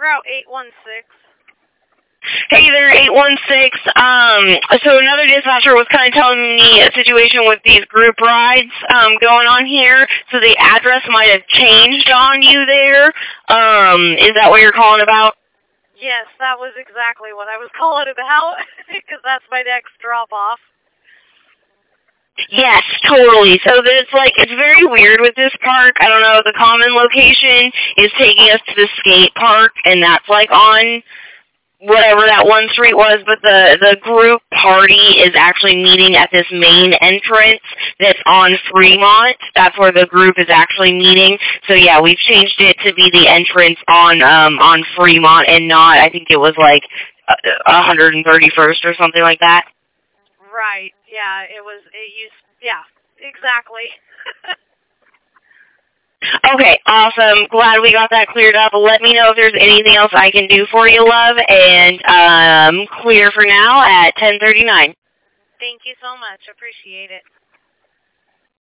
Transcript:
Route 816. Hey there, 816. So another dispatcher was kind of telling me a situation with these group rides going on here. So the address might have changed on you there. Is that what you're calling about? Yes, that was exactly what I was calling about, because that's my next drop-off. Yes, totally. So it's very weird with this park. I don't know, the common location is taking us to the skate park, and that's like on whatever that one street was, but the group party is actually meeting at this main entrance that's on Fremont. That's where the group is actually meeting. So yeah, we've changed it to be the entrance on Fremont and not, I think it was like 131st or something like that. Right, yeah, yeah, exactly. Okay, awesome. Glad we got that cleared up. Let me know if there's anything else I can do for you, love, and clear for now at 10:39. Thank you so much. Appreciate it.